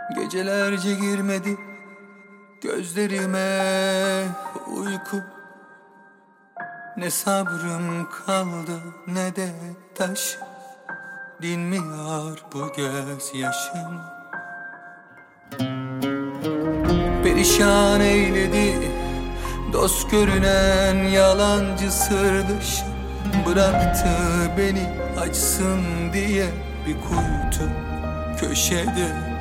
Gecelerce girmedi gözlerime uyku. Ne sabrım kaldı ne de taş, dinmiyor bu gözyaşım. Perişan eyledi dost görünen yalancı sırdaşım. Bıraktı beni açsın diye bir kuytu köşede.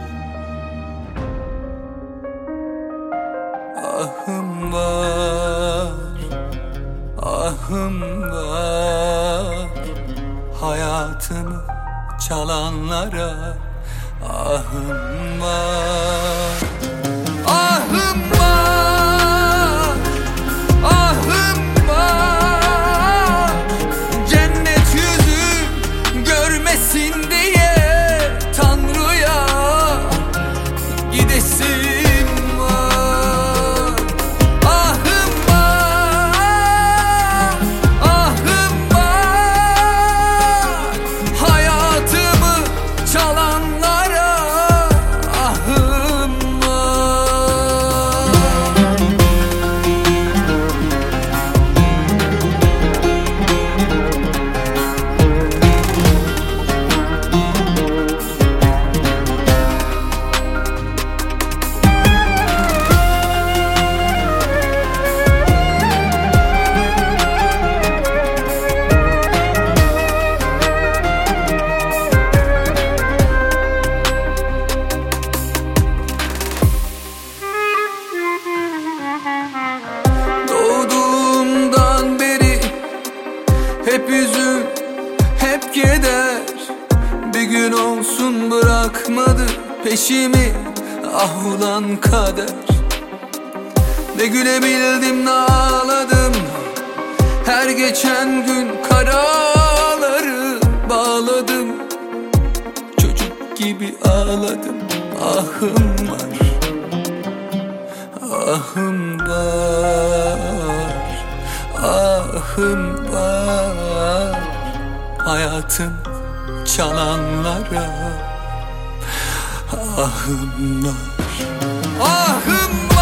Ahım var, ahım var, hayatımı çalanlara ahım var. Ahım var, ahım var, cennet yüzü görmesin diye Tanrı'ya gidesin. Hep üzün, hep keder, bir gün olsun bırakmadı peşimi ah ulan kader. Ne gülebildim ne ağladım, her geçen gün karaları bağladım. Çocuk gibi ağladım, ahım var, ahım var, ahım var, hayatım çalanlara ahım var, ahım var.